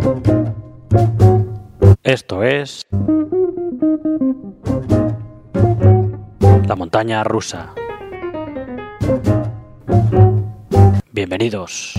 Esto es la montaña rusa. Bienvenidos.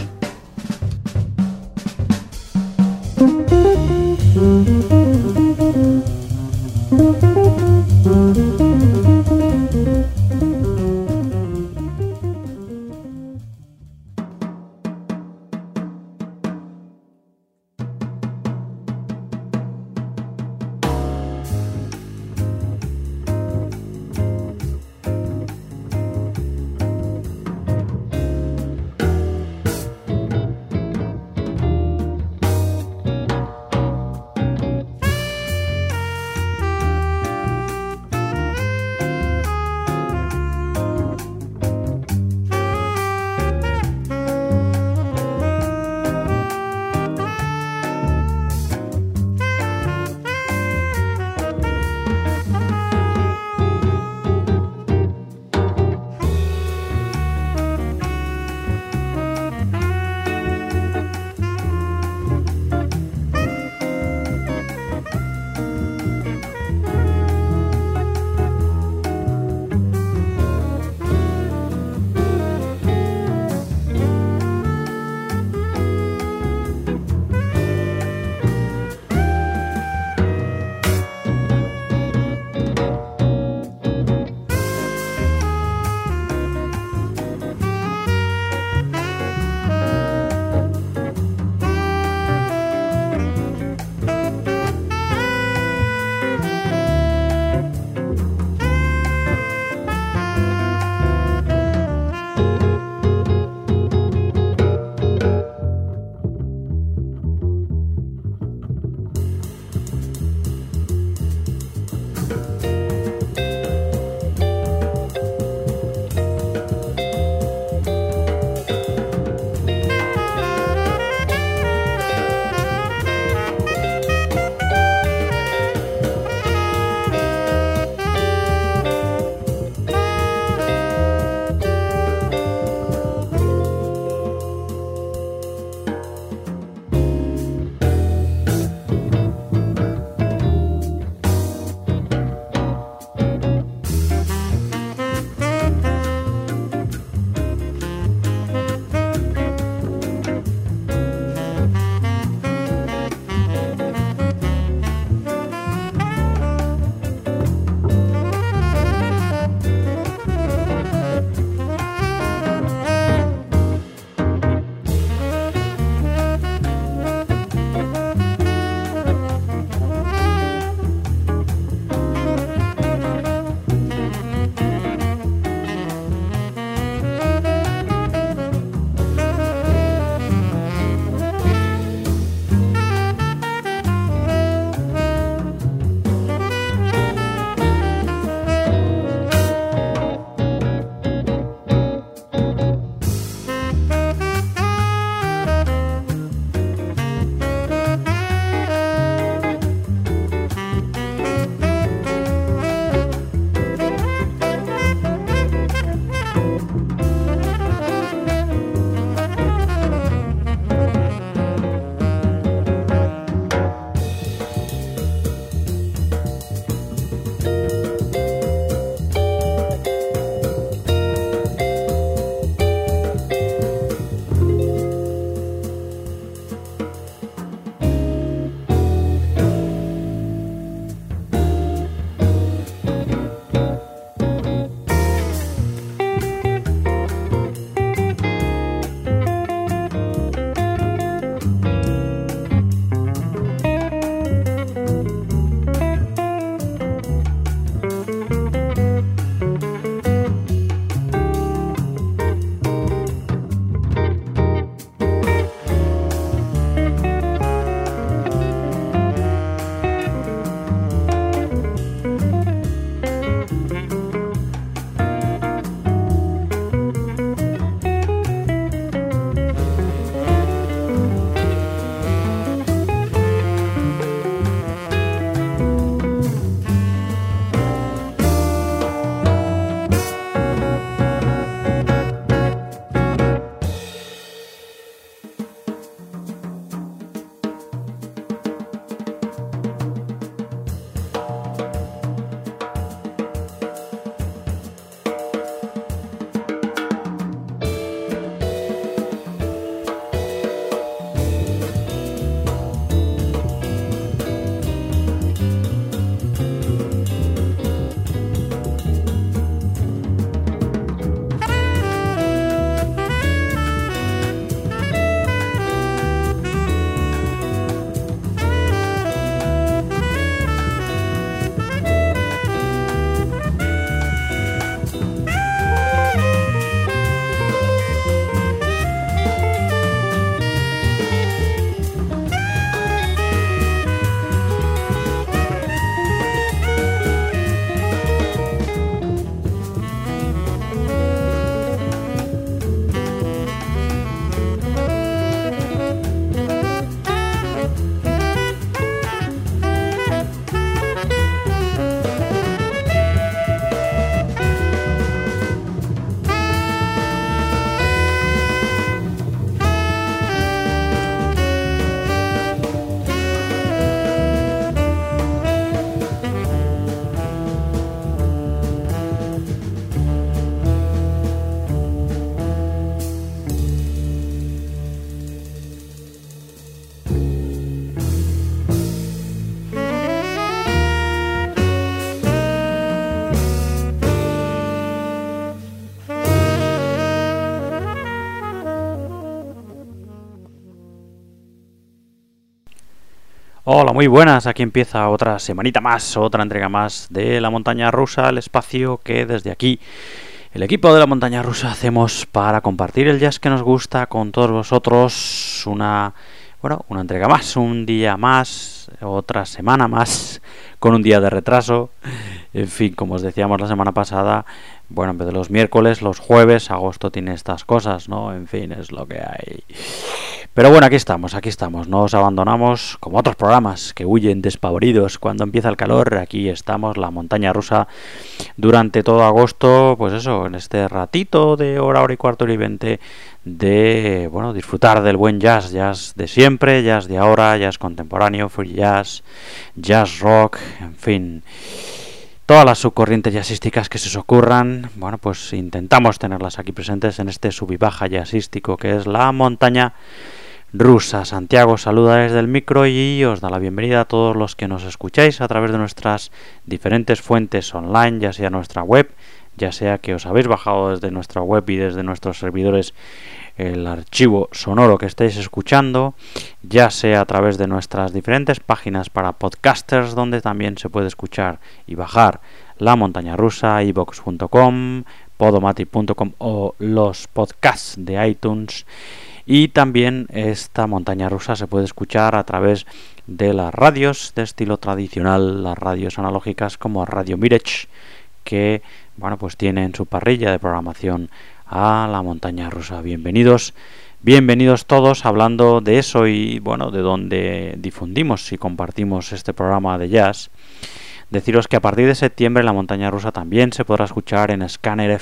Hola, muy buenas. Aquí empieza otra semanita más, otra entrega más de La Montaña Rusa, el espacio que desde aquí, el equipo de La Montaña Rusa, hacemos para compartir el jazz que nos gusta con todos vosotros. Una entrega más, un día más, otra semana más, con un día de retraso. En fin, como os decíamos la semana pasada, bueno, en vez de los miércoles, los jueves, agosto tiene estas cosas, ¿no? En fin, es lo que hay. Pero bueno, aquí estamos, no os abandonamos como otros programas que huyen despavoridos cuando empieza el calor. Aquí estamos, La Montaña Rusa, durante todo agosto, pues eso, en este ratito de hora y cuarto, hora y 20, de, bueno, disfrutar del buen jazz, jazz de siempre, jazz de ahora, jazz contemporáneo, free jazz, jazz rock, en fin, todas las subcorrientes jazzísticas que se os ocurran. Bueno, pues intentamos tenerlas aquí presentes en este sub y baja jazzístico que es La Montaña Rusa. Santiago saluda desde el micro y os da la bienvenida a todos los que nos escucháis a través de nuestras diferentes fuentes online, ya sea nuestra web, ya sea que os habéis bajado desde nuestra web y desde nuestros servidores el archivo sonoro que estáis escuchando, ya sea a través de nuestras diferentes páginas para podcasters, donde también se puede escuchar y bajar La Montaña Rusa, iVoox.com, podomatic.com o los podcasts de iTunes. Y también esta Montaña Rusa se puede escuchar a través de las radios de estilo tradicional, las radios analógicas como Radio Mirech, que bueno, pues tiene en su parrilla de programación a La Montaña Rusa. Bienvenidos todos, hablando de eso y bueno, de donde difundimos y compartimos este programa de jazz. Deciros que a partir de septiembre La Montaña Rusa también se podrá escuchar en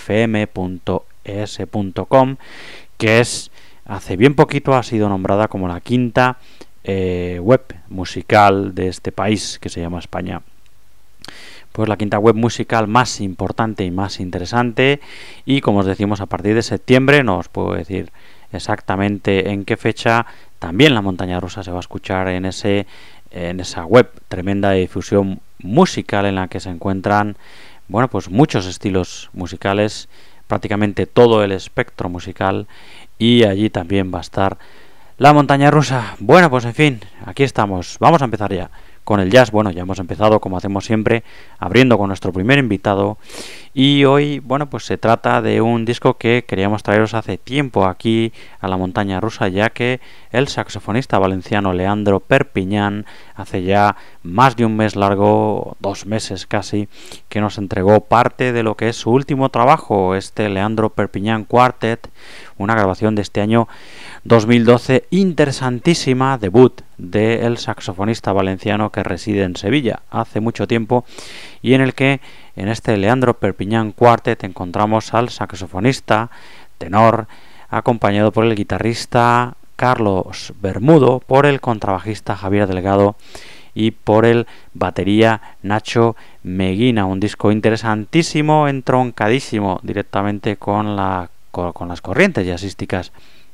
scannerfm.es.com, que es, hace bien poquito ha sido nombrada como la quinta web musical de este país que se llama España. Pues la quinta web musical más importante y más interesante, y como os decimos, a partir de septiembre, no os puedo decir exactamente en qué fecha, también La Montaña Rusa se va a escuchar en esa web tremenda de difusión musical en la que se encuentran, bueno, pues muchos estilos musicales, prácticamente todo el espectro musical, y allí también va a estar La Montaña Rusa. Bueno, pues en fin, aquí estamos, vamos a empezar ya con el jazz. Bueno, ya hemos empezado, como hacemos siempre, abriendo con nuestro primer invitado, y hoy, bueno, pues se trata de un disco que queríamos traeros hace tiempo aquí a La Montaña Rusa, ya que el saxofonista valenciano Leandro Perpiñán hace ya más de un mes largo, 2 meses casi, que nos entregó parte de lo que es su último trabajo, este Leandro Perpiñán Quartet, una grabación de este año 2012 interesantísima, debut del saxofonista valenciano que reside en Sevilla hace mucho tiempo, y en el que en este Leandro Perpiñán Quartet encontramos al saxofonista tenor, acompañado por el guitarrista Carlos Bermudo, por el contrabajista Javier Delgado y por el batería Nacho Meguina. Un disco interesantísimo, entroncadísimo directamente con las corrientes jazzísticas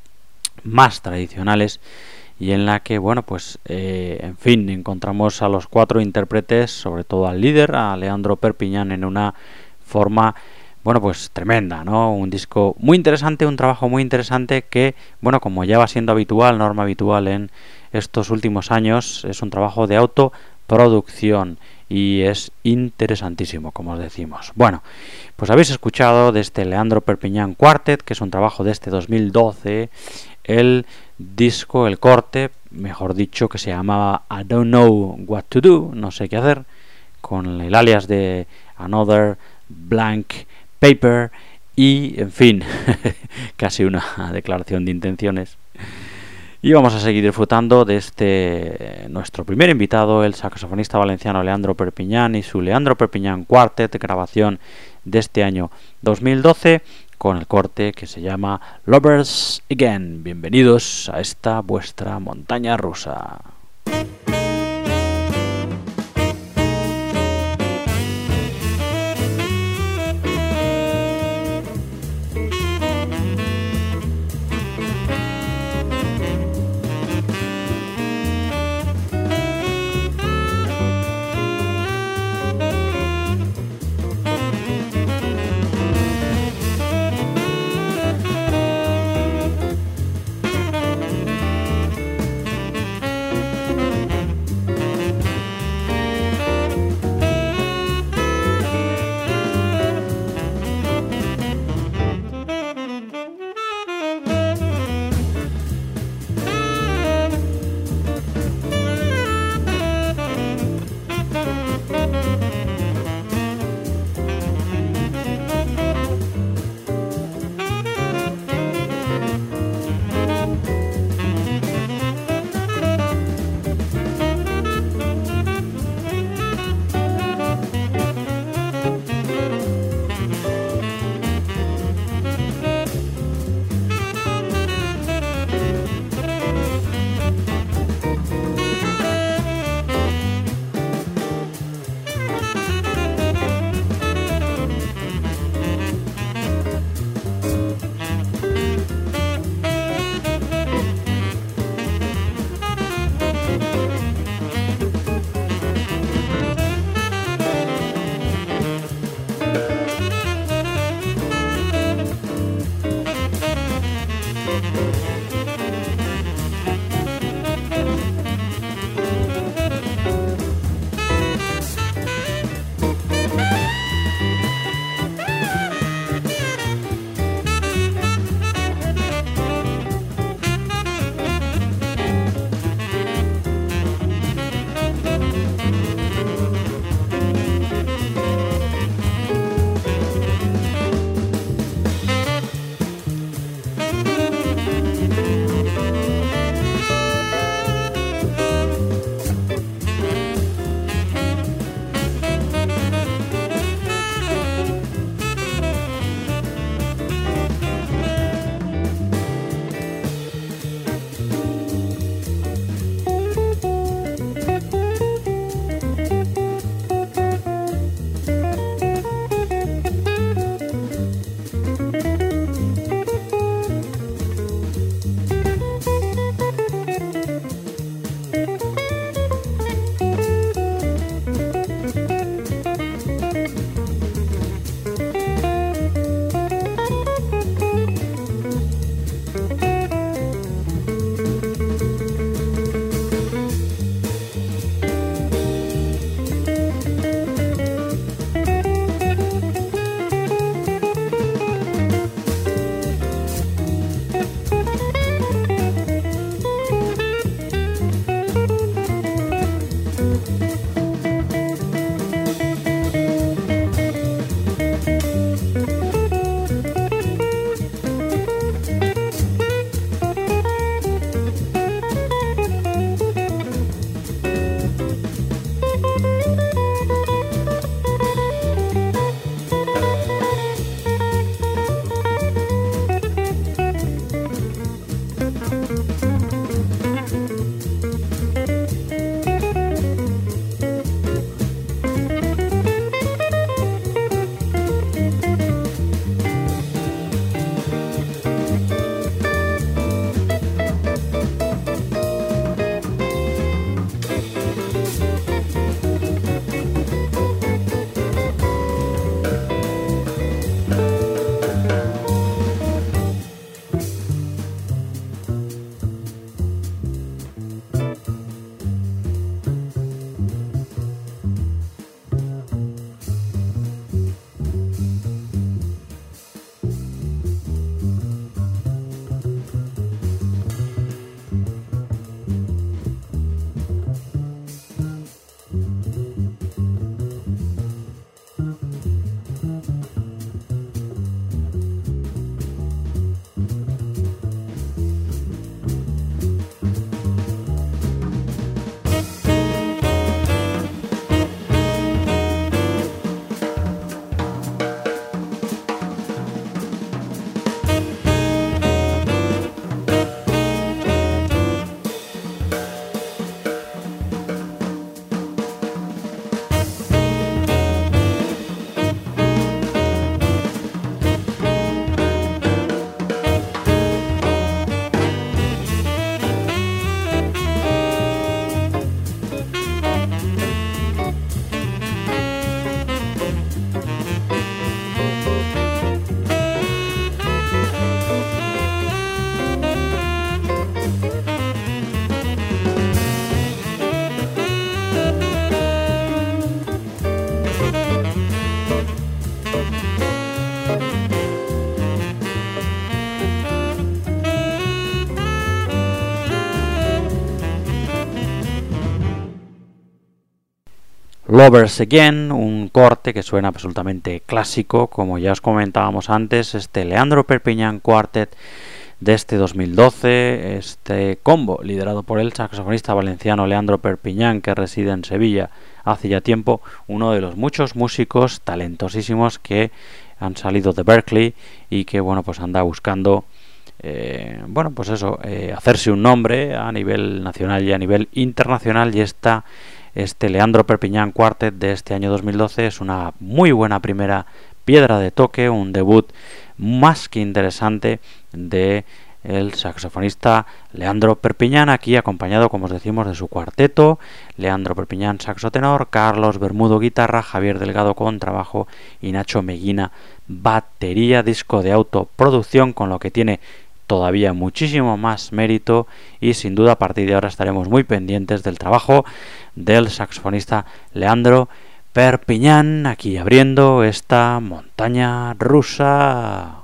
más tradicionales, y en la que, bueno, pues en fin, encontramos a los 4 intérpretes, sobre todo al líder, a Leandro Perpiñán, en una forma, bueno, pues tremenda, ¿no? Un disco muy interesante, un trabajo muy interesante que, bueno, como ya va siendo norma habitual en estos últimos años, es un trabajo de autoproducción y es interesantísimo, como os decimos. Bueno, pues habéis escuchado de este Leandro Perpiñán Quartet, que es un trabajo de este 2012, el disco, el corte, mejor dicho, que se llamaba I Don't Know What to Do, no sé qué hacer, con el alias de Another Blank Paper, y en fin, casi una declaración de intenciones. Y vamos a seguir disfrutando de este nuestro primer invitado, el saxofonista valenciano Leandro Perpiñán, y su Leandro Perpiñán Quartet, grabación de este año 2012, con el corte que se llama Lovers Again. Bienvenidos a esta vuestra montaña rusa. Lovers Again, un corte que suena absolutamente clásico, como ya os comentábamos antes, este Leandro Perpiñán Quartet de este 2012, este combo liderado por el saxofonista valenciano Leandro Perpiñán, que reside en Sevilla hace ya tiempo, uno de los muchos músicos talentosísimos que han salido de Berklee y que bueno, pues anda buscando hacerse un nombre a nivel nacional y a nivel internacional, y este Leandro Perpiñán Quartet de este año 2012 es una muy buena primera piedra de toque, un debut más que interesante de el saxofonista Leandro Perpiñán, aquí acompañado, como os decimos, de su cuarteto: Leandro Perpiñán saxo tenor, Carlos Bermudo guitarra, Javier Delgado contrabajo y Nacho Meguina batería. Disco de autoproducción, con lo que tiene todavía muchísimo más mérito, y sin duda a partir de ahora estaremos muy pendientes del trabajo del saxofonista Leandro Perpiñán, aquí abriendo esta montaña rusa.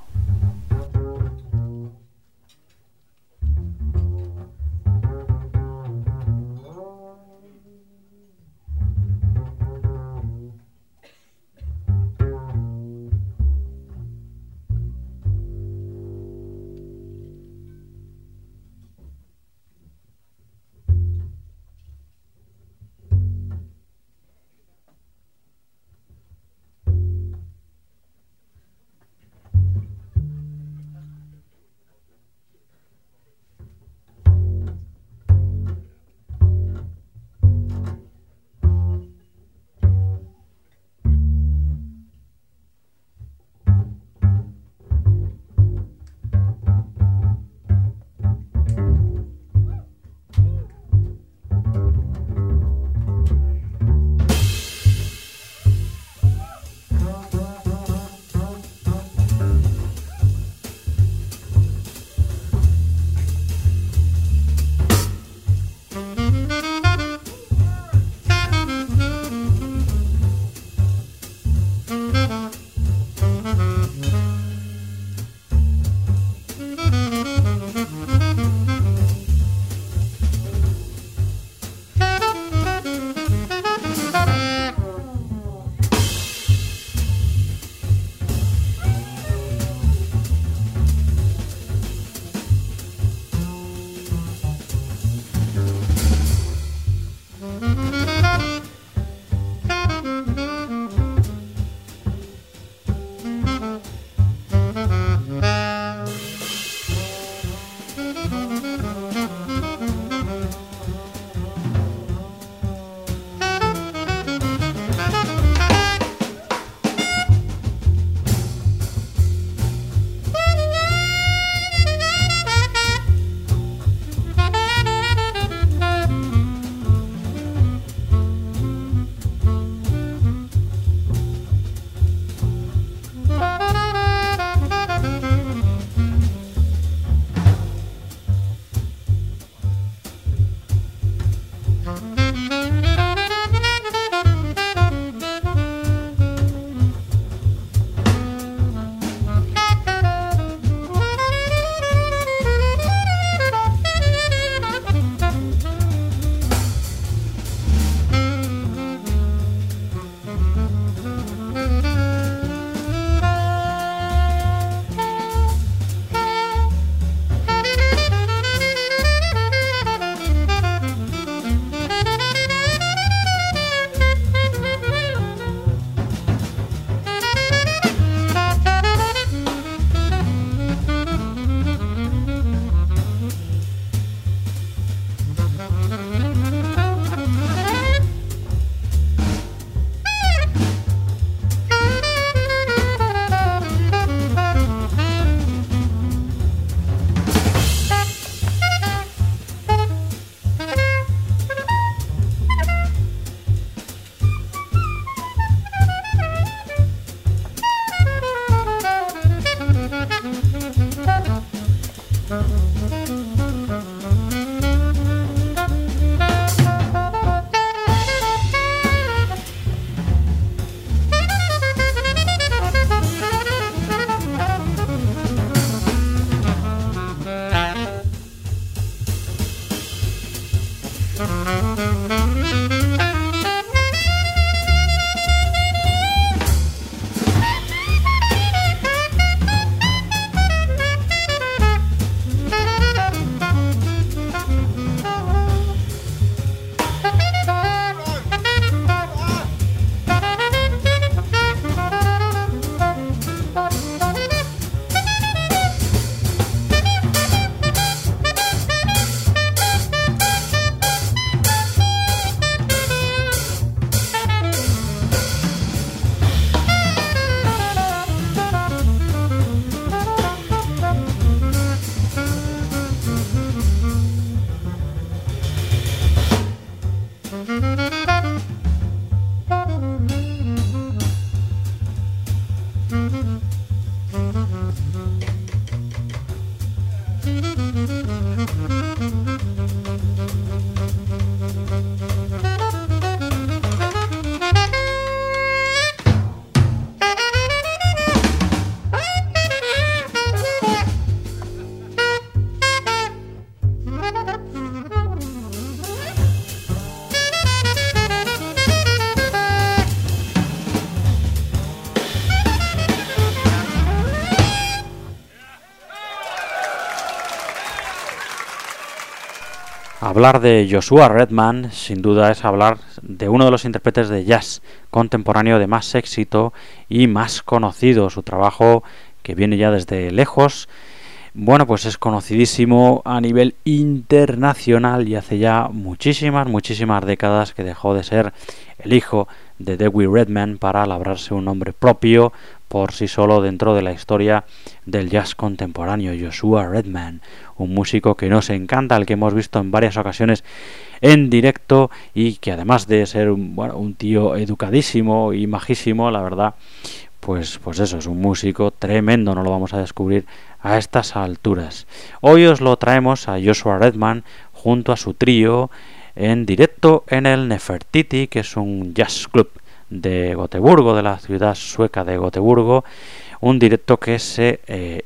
Hablar de Joshua Redman sin duda es hablar de uno de los intérpretes de jazz contemporáneo de más éxito y más conocido. Su trabajo, que viene ya desde lejos, bueno, pues es conocidísimo a nivel internacional y hace ya muchísimas décadas que dejó de ser el hijo de Dewey Redman para labrarse un nombre propio por sí solo dentro de la historia del jazz contemporáneo. Joshua Redman, un músico que nos encanta, al que hemos visto en varias ocasiones en directo y que además de ser un tío educadísimo y majísimo, la verdad, pues eso, es un músico tremendo, no lo vamos a descubrir a estas alturas. Hoy os lo traemos a Joshua Redman junto a su trío en directo en el Nefertiti, que es un jazz club de Gotemburgo, de la ciudad sueca de Gotemburgo, un directo que se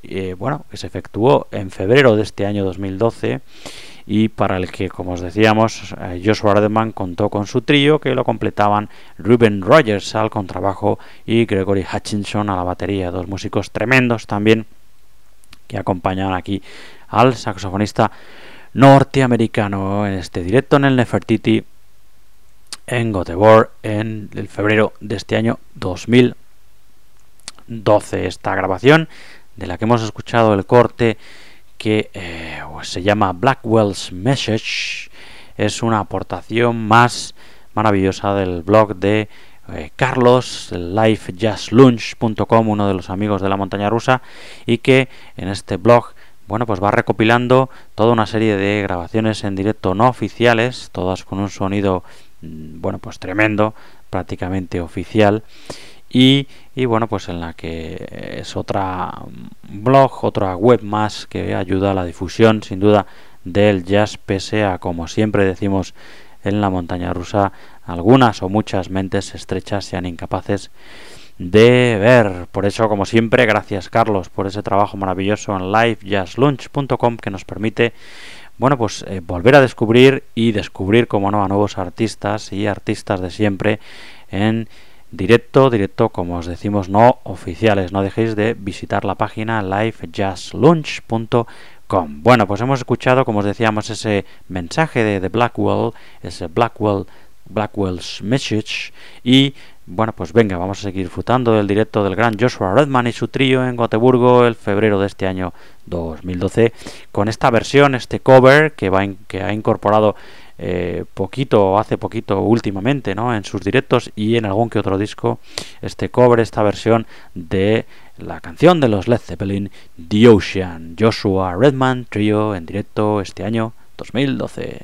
efectuó en febrero de este año 2012 y para el que, como os decíamos, Joshua Redman contó con su trío, que lo completaban Ruben Rogers al contrabajo y Gregory Hutchinson a la batería, dos músicos tremendos también que acompañaban aquí al saxofonista norteamericano en este directo en el Nefertiti en Göteborg en el febrero de este año 2012. Esta grabación, de la que hemos escuchado el corte, que se llama Blackwell's Message, es una aportación más maravillosa del blog de Carlos, livejazzlunch.com, uno de los amigos de la montaña rusa, y que en este blog pues va recopilando toda una serie de grabaciones en directo no oficiales, todas con un sonido pues tremendo, prácticamente oficial, y pues en la que es otra web más que ayuda a la difusión sin duda del jazz, pese a, como siempre decimos en la montaña rusa, algunas o muchas mentes estrechas sean incapaces de ver. Por eso, como siempre, gracias Carlos por ese trabajo maravilloso en livejazzlunch.com, que nos permite volver a descubrir como no, a nuevos artistas y artistas de siempre en directo, como os decimos, no oficiales. No dejéis de visitar la página livejazzlunch.com. Bueno, pues hemos escuchado, como os decíamos, ese mensaje de Blackwell, ese Blackwell's Message, y pues venga, vamos a seguir disfrutando del directo del gran Joshua Redman y su trío en Gotemburgo el febrero de este año 2012, con esta versión, este cover que ha incorporado hace poquito últimamente, ¿no?, en sus directos y en algún que otro disco, este cover, esta versión de la canción de los Led Zeppelin, The Ocean. Joshua Redman trío en directo este año 2012.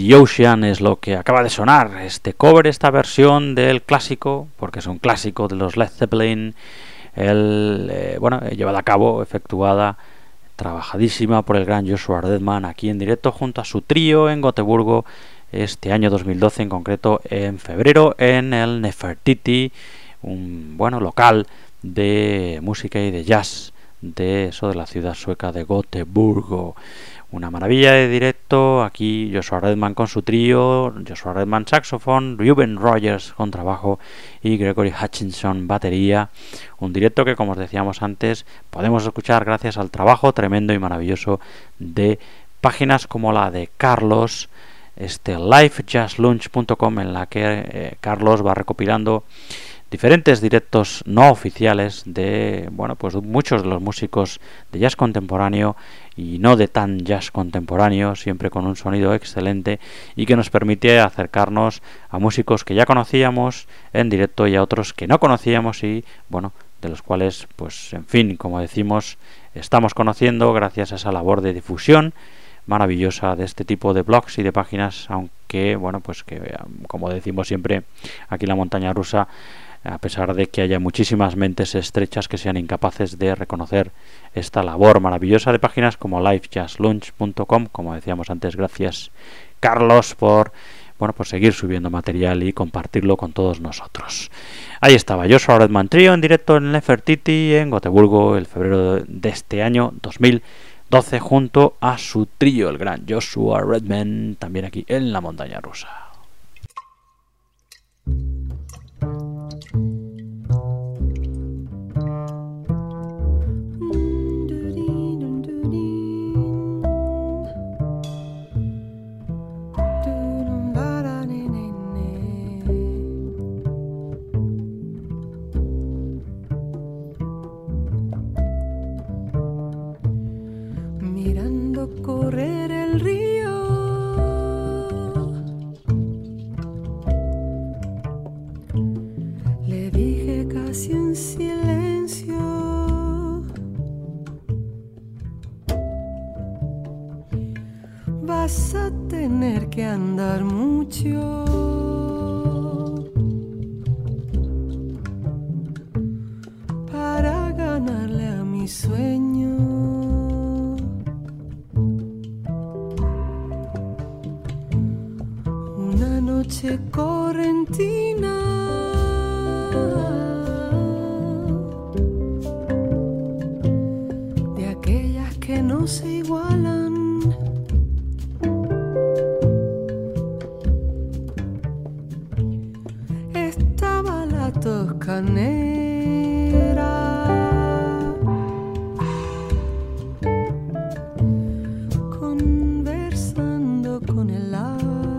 the Ocean es lo que acaba de sonar. Este cover, esta versión del clásico, porque es un clásico de los Led Zeppelin, llevada a cabo, efectuada, trabajadísima por el gran Joshua Redman aquí en directo junto a su trío en Gotemburgo este año 2012, en concreto en febrero, en el Nefertiti, un local de música y de jazz de la ciudad sueca de Gotemburgo. Una maravilla de directo, aquí Joshua Redman con su trío, Joshua Redman saxofón, Reuben Rogers con trabajo y Gregory Hutchinson batería. Un directo que, como os decíamos antes, podemos escuchar gracias al trabajo tremendo y maravilloso de páginas como la de Carlos, livejazzlunch.com, en la que Carlos va recopilando diferentes directos no oficiales de muchos de los músicos de jazz contemporáneo y no de tan jazz contemporáneo, siempre con un sonido excelente y que nos permite acercarnos a músicos que ya conocíamos en directo y a otros que no conocíamos y de los cuales como decimos, estamos conociendo gracias a esa labor de difusión maravillosa de este tipo de blogs y de páginas, aunque como decimos siempre aquí en La Montaña Rusa, a pesar de que haya muchísimas mentes estrechas que sean incapaces de reconocer esta labor maravillosa de páginas como livejazzlunch.com, como decíamos antes. Gracias, Carlos, por seguir subiendo material y compartirlo con todos nosotros. Ahí estaba Joshua Redman Trio en directo en Nefertiti en Gotemburgo el febrero de este año 2012 junto a su trío, el gran Joshua Redman, también aquí en La Montaña Rusa. Correr el río, le dije casi en silencio, vas a tener que andar mucho para ganarle a mi sueño. Noche correntina, de aquellas que no se igualan, estaba la toscanera conversando con el agua.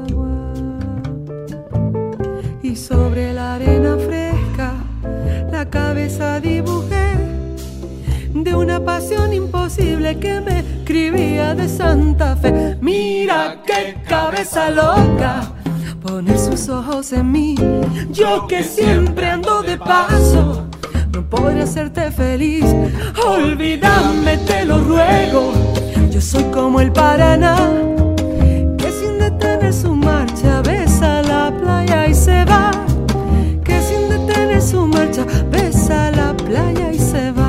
Y sobre la arena fresca la cabeza dibujé de una pasión imposible que me escribía de Santa Fe. Mira qué cabeza loca, poner sus ojos en mí. Yo que siempre ando de paso, no podré hacerte feliz. Olvídame, te lo ruego. Yo soy como el Paraná, que sin detener su marcha besa la playa y se va, que sin detener su marcha besa la playa y se va.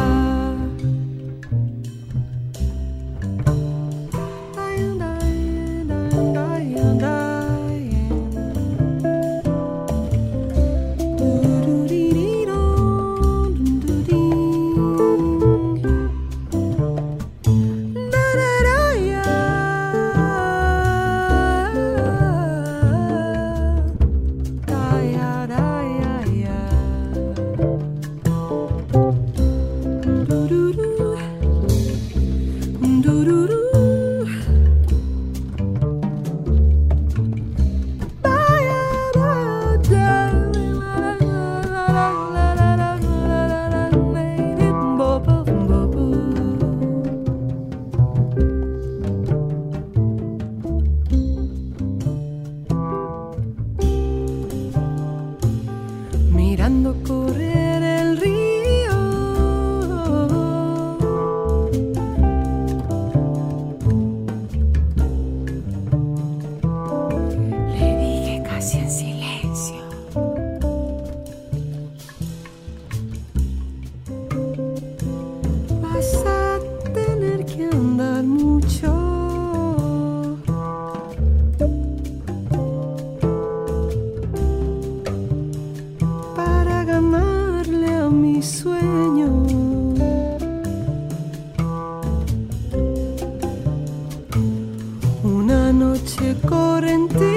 sueño. Una noche correntina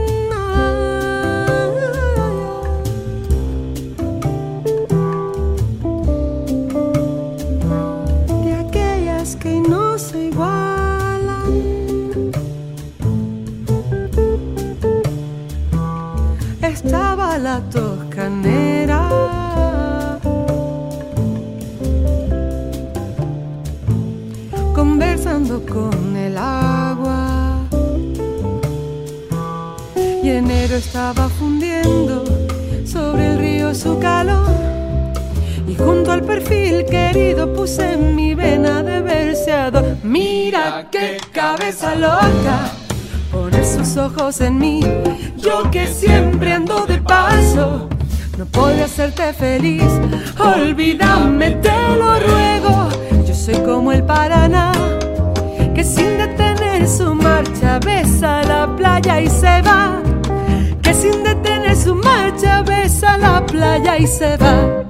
de aquellas que no se igualan. Estaba la toscanera conversando con el agua, y enero estaba fundiendo sobre el río su calor, y junto al perfil querido puse en mi vena de verseador. Mira qué cabeza loca, poner sus ojos en mí, yo que siempre ando de paso, no podré hacerte feliz, olvídame, te lo ruego. Yo soy como el Paraná, que sin detener su marcha besa la playa y se va, que sin detener su marcha besa la playa y se va.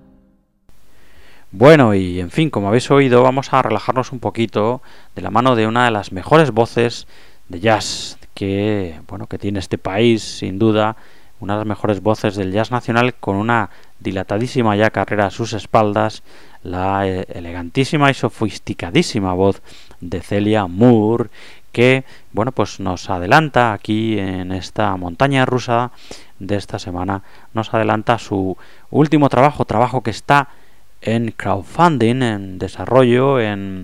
Bueno, y en fin, como habéis oído, vamos a relajarnos un poquito de la mano de una de las mejores voces de jazz que tiene este país, sin duda, una de las mejores voces del jazz nacional, con una dilatadísima ya carrera a sus espaldas, la elegantísima y sofisticadísima voz de Celia Moore, que pues nos adelanta aquí en esta montaña rusa de esta semana, nos adelanta su último trabajo que está en crowdfunding, en desarrollo,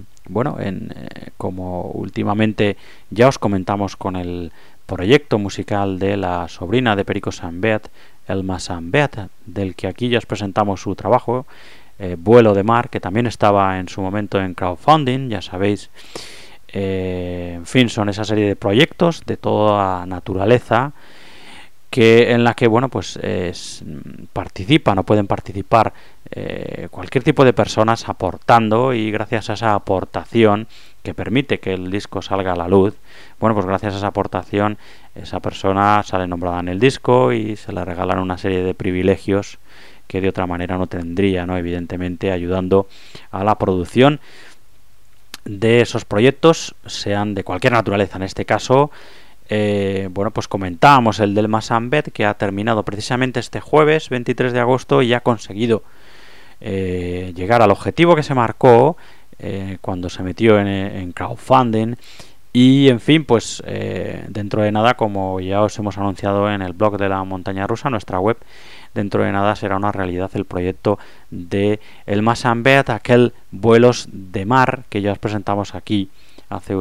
como últimamente ya os comentamos con el proyecto musical de la sobrina de Perico Sambeat, Elma Sambeat, del que aquí ya os presentamos su trabajo, Vuelo de Mar, que también estaba en su momento en crowdfunding, ya sabéis. En fin, son esa serie de proyectos de toda naturaleza en la que participan o pueden participar cualquier tipo de personas aportando, y gracias a esa aportación que permite que el disco salga a la luz, gracias a esa aportación esa persona sale nombrada en el disco y se le regalan una serie de privilegios que de otra manera no tendría, evidentemente ayudando a la producción de esos proyectos, sean de cualquier naturaleza. En este caso comentábamos el del Masambet, que ha terminado precisamente este jueves 23 de agosto y ha conseguido llegar al objetivo que se marcó cuando se metió en crowdfunding. Y en fin, dentro de nada, como ya os hemos anunciado en el blog de la montaña rusa, nuestra web, dentro de nada será una realidad el proyecto de el Masambet, aquel Vuelos de Mar que ya os presentamos aquí hace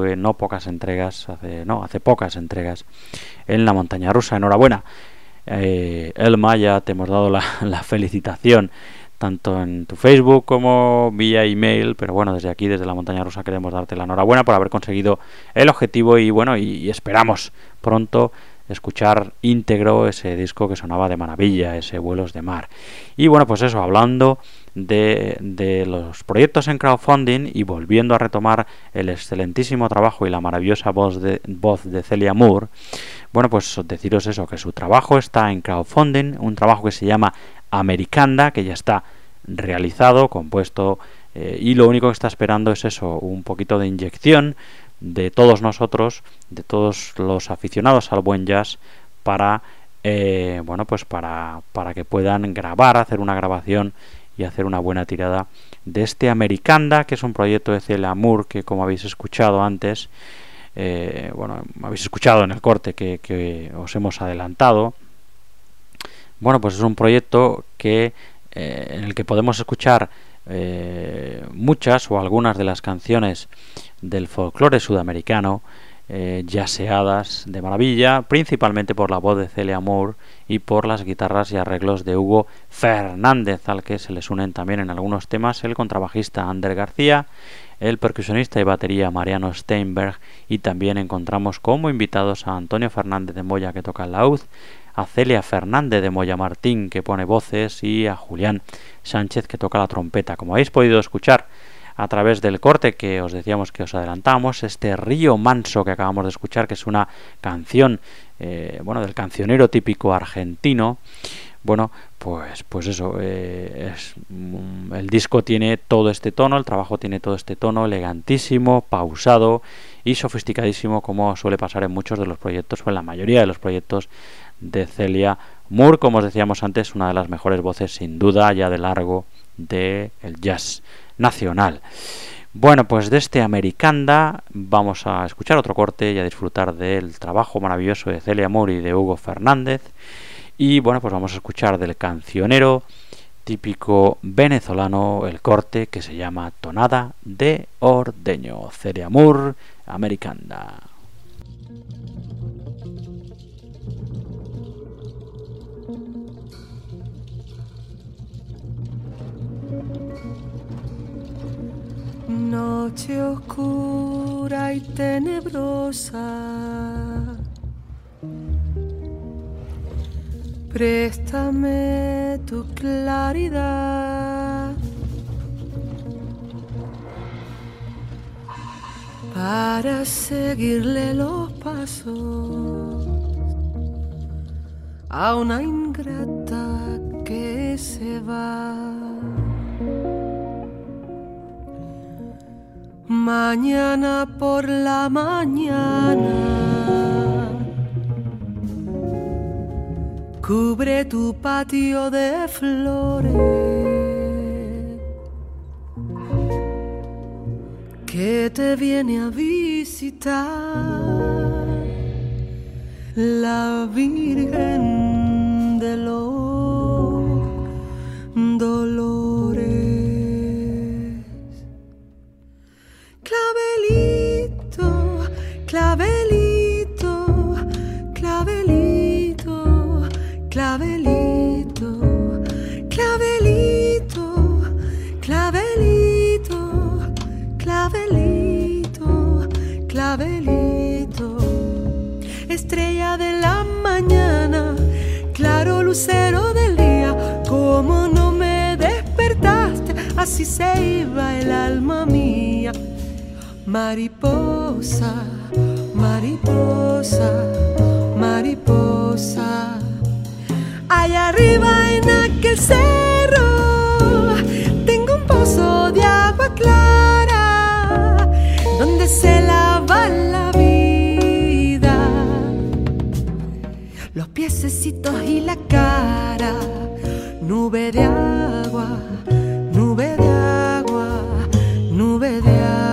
pocas entregas en la montaña rusa. Enhorabuena, Elma, ya te hemos dado la felicitación tanto en tu Facebook como vía email, pero desde aquí, desde la montaña rusa, queremos darte la enhorabuena por haber conseguido el objetivo y esperamos pronto escuchar íntegro ese disco que sonaba de maravilla, ese Vuelos de Mar. Y hablando de los proyectos en crowdfunding y volviendo a retomar el excelentísimo trabajo y la maravillosa voz de Celia Moore, deciros eso, que su trabajo está en crowdfunding, un trabajo que se llama Americanda, que ya está realizado, compuesto, y lo único que está esperando es eso, un poquito de inyección de todos nosotros, de todos los aficionados al buen jazz, para para que puedan hacer una grabación y hacer una buena tirada de este Americanda, que es un proyecto de Celia Moore, que como habéis escuchado antes, habéis escuchado en el corte que os hemos adelantado. Es un proyecto en el que podemos escuchar muchas o algunas de las canciones del folclore sudamericano, jazzeadas de maravilla, principalmente por la voz de Celia Moore y por las guitarras y arreglos de Hugo Fernández, al que se les unen también en algunos temas el contrabajista Ander García, el percusionista y batería Mariano Steinberg, y también encontramos como invitados a Antonio Fernández de Moya, que toca el laúd, a Celia Fernández de Moya Martín, que pone voces, y a Julián Sánchez, que toca la trompeta. Como habéis podido escuchar a través del corte que os decíamos que os adelantamos, este Río Manso que acabamos de escuchar, que es una canción del cancionero típico argentino, Bueno, pues eso, el disco tiene todo este tono, el trabajo tiene todo este tono elegantísimo, pausado y sofisticadísimo, como suele pasar en muchos de los proyectos o en la mayoría de los proyectos de Celia Moore. Como os decíamos antes, una de las mejores voces sin duda ya de largo del jazz nacional. Bueno, pues de este Americanda vamos a escuchar otro corte y a disfrutar del trabajo maravilloso de Celia Moore y de Hugo Fernández. Y bueno, pues vamos a escuchar del cancionero típico venezolano el corte que se llama Tonada de Ordeño. Celia Moore, Americanda. Noche oscura y tenebrosa, préstame tu claridad para seguirle los pasos a una ingrata que se va. Mañana por la mañana cubre tu patio de flores, que te viene a visitar la Virgen de los Dolores. Clavelito, clavelito, clavelito, clavelito, clavelito, clavelito, clavelito, clavelito, estrella de la mañana, claro lucero del día, como no me despertaste, así se iba el alma mía. Mariposa, mariposa, mariposa, allá arriba en aquel cerro tengo un pozo de agua clara donde se lava la vida, los piececitos y la cara, nube de agua, nube de agua, nube de agua.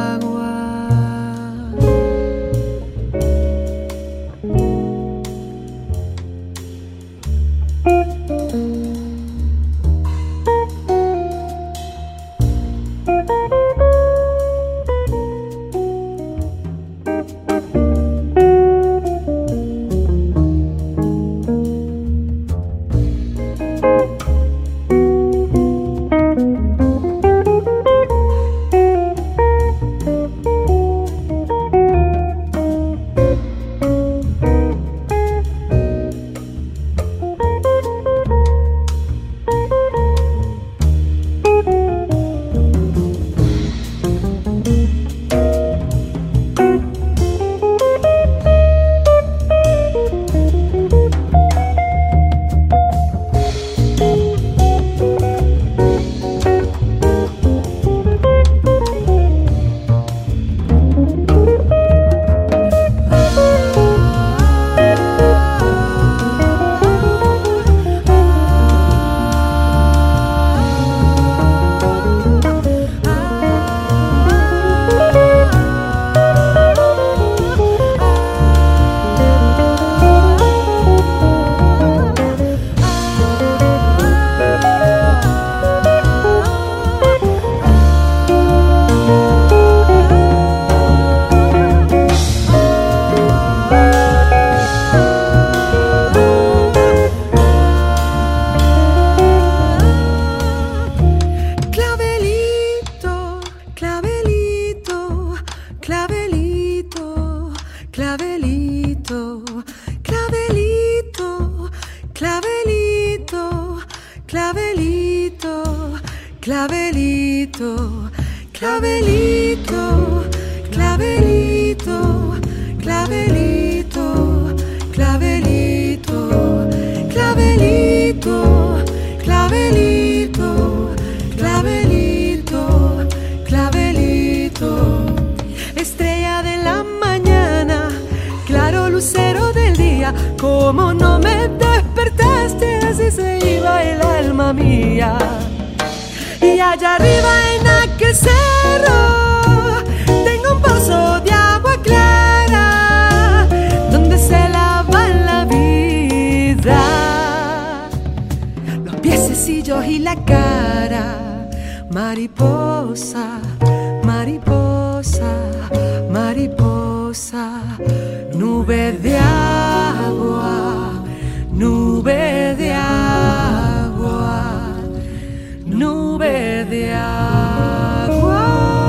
Clavelito, clavelito, clavelito, clavelito, clavelito, clavelito. como no me despertaste, así se iba el alma mía. Y allá arriba en aquel cerro tengo un pozo de agua clara donde se lava la vida, los piececillos y la cara. Mariposa, mariposa, mariposa, nube de agua, nube de agua, nube de agua.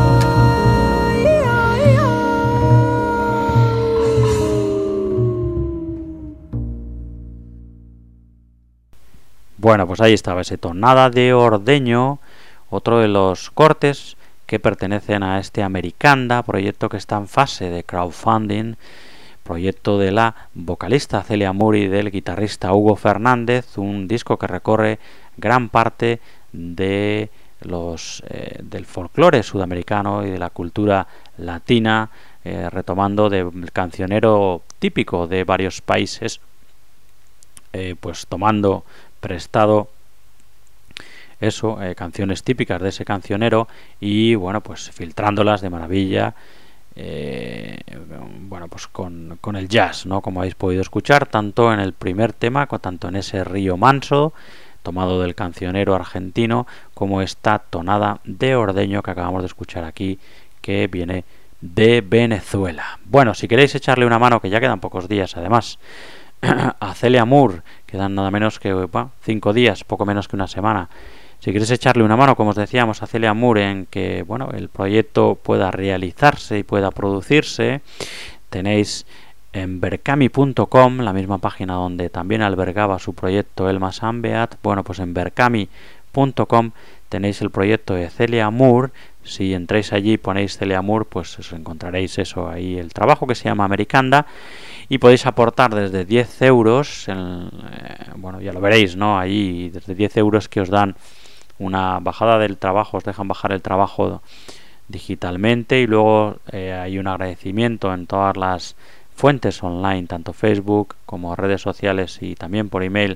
Bueno, pues ahí estaba ese Tonada de Ordeño, otro de los cortes que pertenecen a este Americanda, proyecto que está en fase de crowdfunding, proyecto de la vocalista Celia Moore y del guitarrista Hugo Fernández, un disco que recorre gran parte de del folclore sudamericano y de la cultura latina, retomando del cancionero típico de varios países, pues tomando prestado eso, canciones típicas de ese cancionero y bueno, pues filtrándolas de maravilla, bueno, pues con el jazz, ¿no? Como habéis podido escuchar, tanto en el primer tema, tanto en ese Río Manso, tomado del cancionero argentino, como esta Tonada de Ordeño que acabamos de escuchar aquí, que viene de Venezuela. Bueno, si queréis echarle una mano, que ya quedan pocos días además, a Celia Moore, quedan nada menos que 5 días, poco menos que una semana. Si queréis echarle una mano, como os decíamos, a Celia Moore en que bueno, el proyecto pueda realizarse y pueda producirse, tenéis en berkami.com, la misma página donde también albergaba su proyecto Elma Sambeat. Bueno, pues en berkami.com tenéis el proyecto de Celia Moore. Si entráis allí y ponéis Celia Moore, pues os encontraréis eso ahí, el trabajo que se llama Americanda, y podéis aportar desde 10 euros, bueno, ya lo veréis, ¿no? Allí desde 10 euros que os dan una bajada del trabajo, os dejan bajar el trabajo digitalmente, y luego hay un agradecimiento en todas las fuentes online, tanto Facebook como redes sociales y también por email,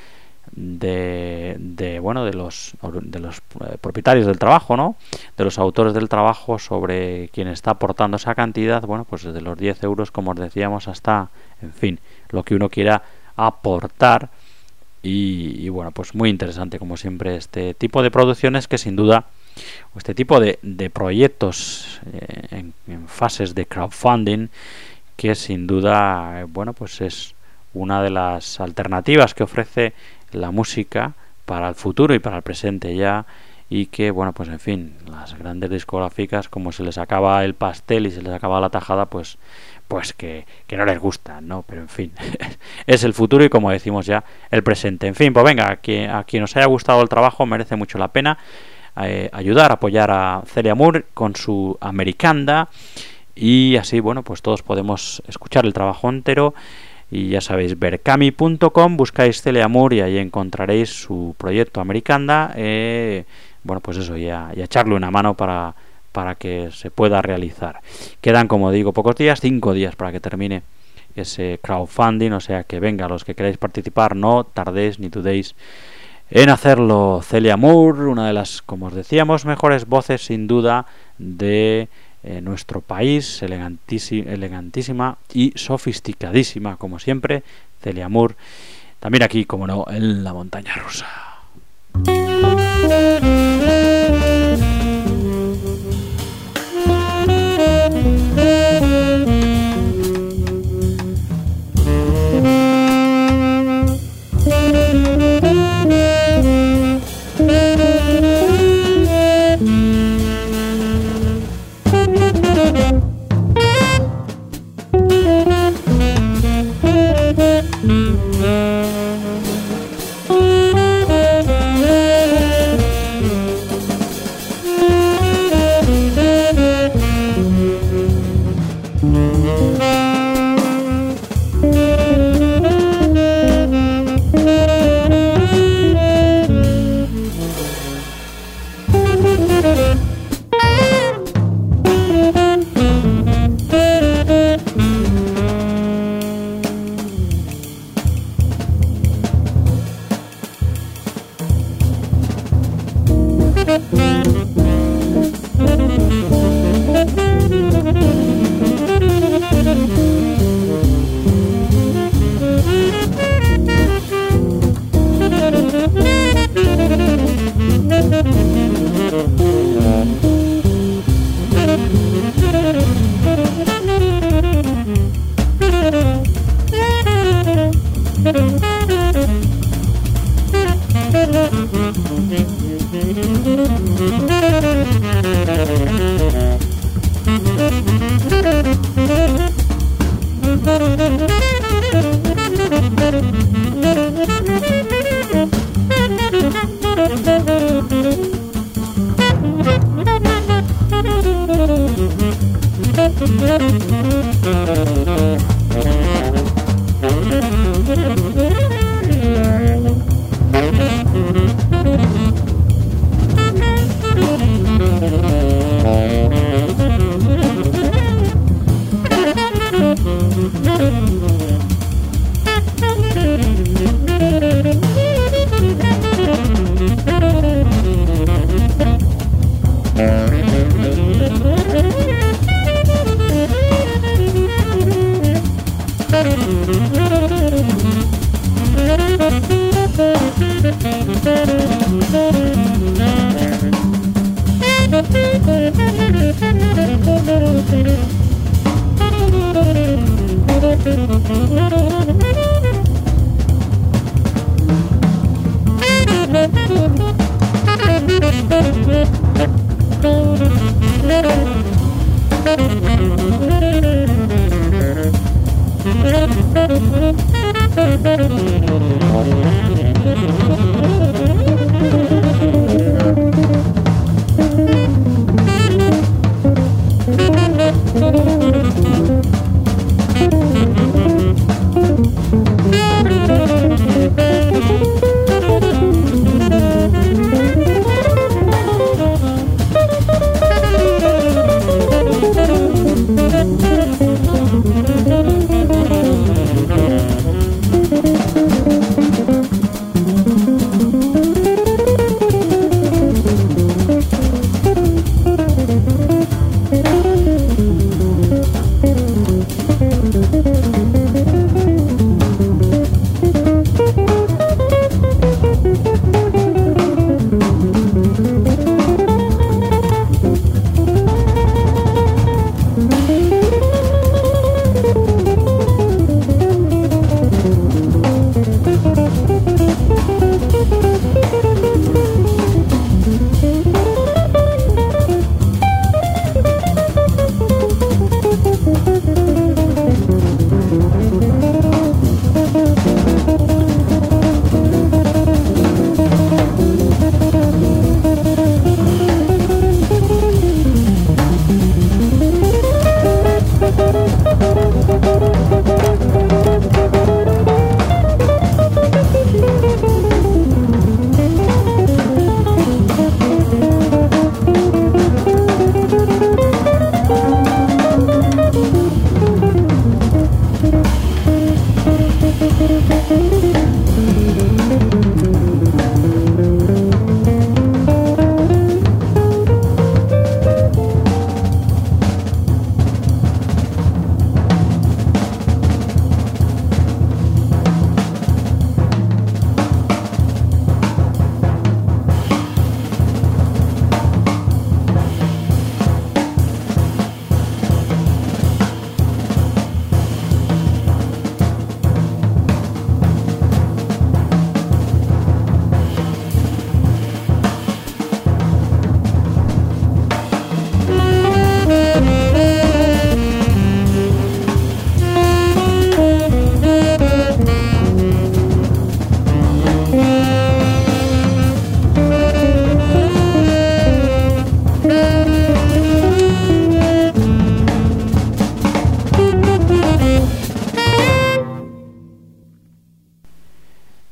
de los propietarios del trabajo, ¿no? De los autores del trabajo, sobre quien está aportando esa cantidad. Bueno, pues desde los 10 euros, como os decíamos, hasta, en fin, lo que uno quiera aportar. Y bueno, pues muy interesante como siempre este tipo de producciones, que sin duda, o este tipo de proyectos en fases de crowdfunding, que sin duda, bueno, pues es una de las alternativas que ofrece la música para el futuro y para el presente ya, y que bueno, pues en fin, las grandes discográficas, como se les acaba el pastel y se les acaba la tajada, pues que no les gusta, ¿no? Pero en fin, es el futuro y, como decimos, ya el presente. En fin, pues venga, a quien os haya gustado el trabajo, merece mucho la pena ayudar, apoyar a Celia Moore con su Americanda, y así, bueno, pues todos podemos escuchar el trabajo entero. Y ya sabéis, berkami.com, buscáis Celia Moore y ahí encontraréis su proyecto Americanda. Bueno, pues eso, y echarle una mano para que se pueda realizar. Quedan, como digo, pocos días, 5 días para que termine ese crowdfunding, o sea que venga, los que queráis participar, no tardéis ni dudéis en hacerlo. Celia Moore, una de las, como os decíamos, mejores voces sin duda de nuestro país, elegantísima y sofisticadísima, como siempre, Celia Moore, también aquí, como no, en La Montaña Rusa.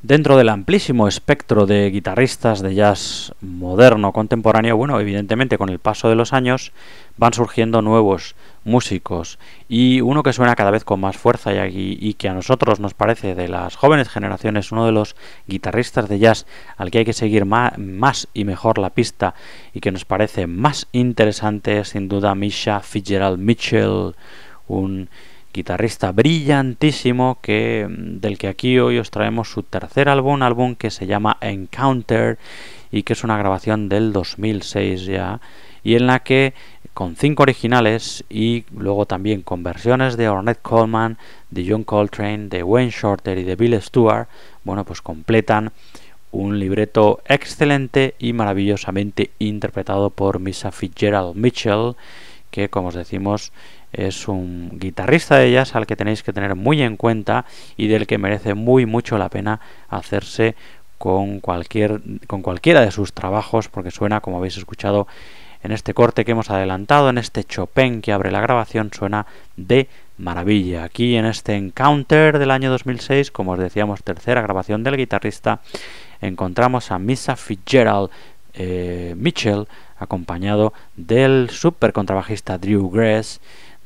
Dentro del amplísimo espectro de guitarristas de jazz moderno contemporáneo, bueno, evidentemente con el paso de los años van surgiendo nuevos músicos, y uno que suena cada vez con más fuerza y que a nosotros nos parece, de las jóvenes generaciones, uno de los guitarristas de jazz al que hay que seguir más y mejor la pista, y que nos parece más interesante, es sin duda Misha Fitzgerald Mitchell, un guitarrista brillantísimo del que aquí hoy os traemos su tercer álbum que se llama Encounter, y que es una grabación del 2006 ya, y en la que, con 5 originales y luego también con versiones de Ornette Coleman, de John Coltrane, de Wayne Shorter y de Bill Stewart, bueno, pues completan un libreto excelente y maravillosamente interpretado por Misha Fitzgerald Mitchell, que, como os decimos, es un guitarrista de jazz al que tenéis que tener muy en cuenta y del que merece mucho la pena hacerse con cualquiera de sus trabajos, porque suena, como habéis escuchado en este corte que hemos adelantado, en este Chopin que abre la grabación, suena de maravilla. Aquí en este Encounter del año 2006, como os decíamos, tercera grabación del guitarrista, encontramos a Misha Fitzgerald Mitchell, acompañado del super contrabajista Drew Grace,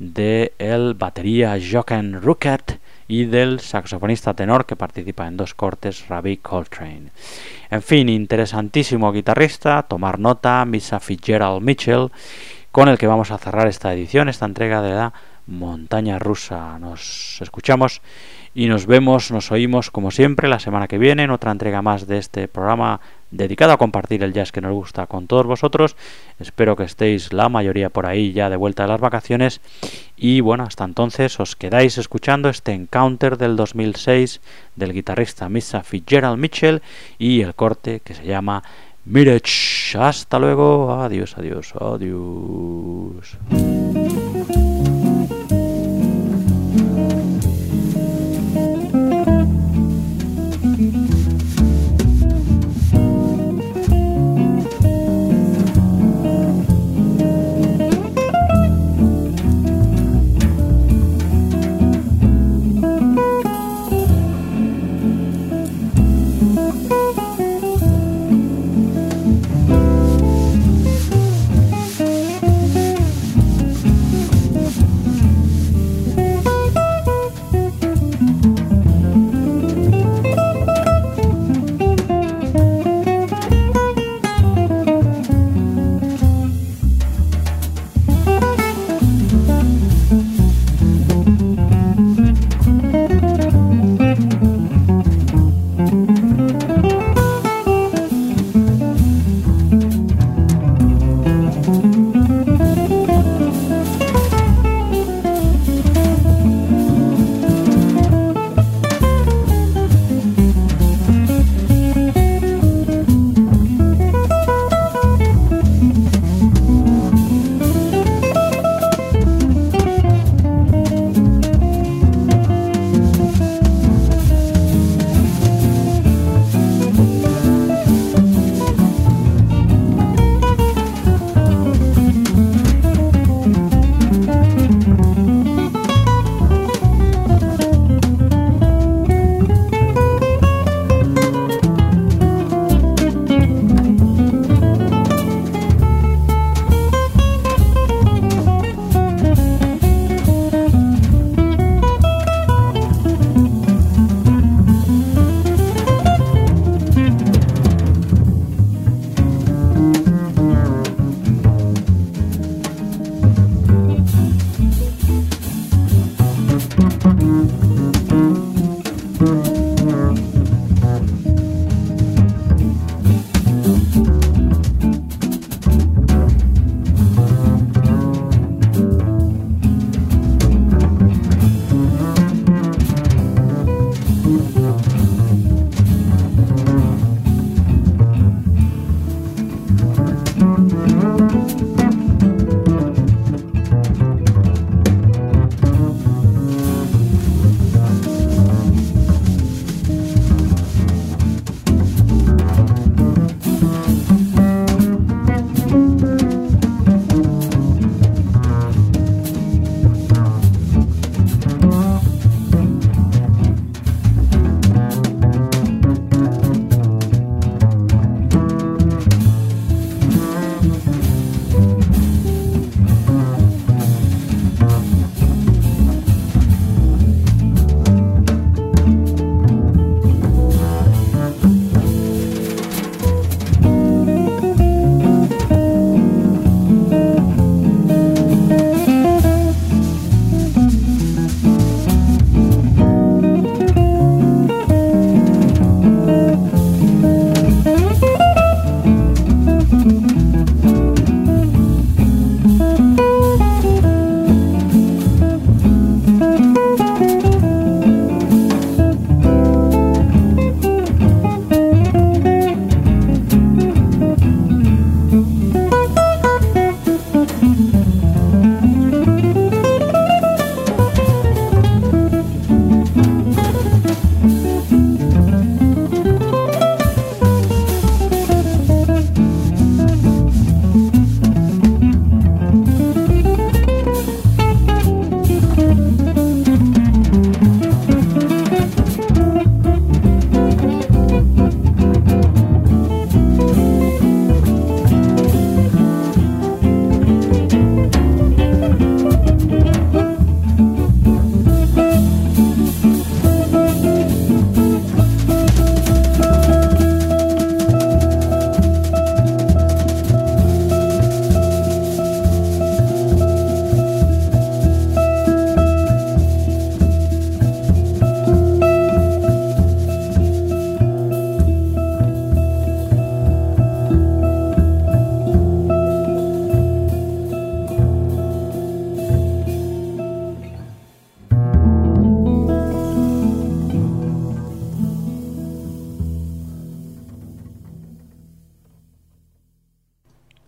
del batería Jochen Ruckert y del saxofonista tenor que participa en 2 cortes, Ravi Coltrane. En fin, interesantísimo guitarrista, tomar nota, Misha Fitzgerald Mitchell, con el que vamos a cerrar esta edición, esta entrega de la montaña rusa. Nos escuchamos y nos vemos, nos oímos como siempre la semana que viene en otra entrega más de este programa dedicado a compartir el jazz que nos gusta con todos vosotros. Espero que estéis la mayoría por ahí ya de vuelta de las vacaciones, y bueno, hasta entonces os quedáis escuchando este Encounter del 2006 del guitarrista Misha Fitzgerald Mitchell y el corte que se llama Mirage. Hasta luego, adiós.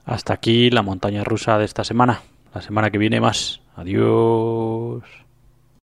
Hasta aquí la montaña rusa de esta semana. La semana que viene más. Adiós.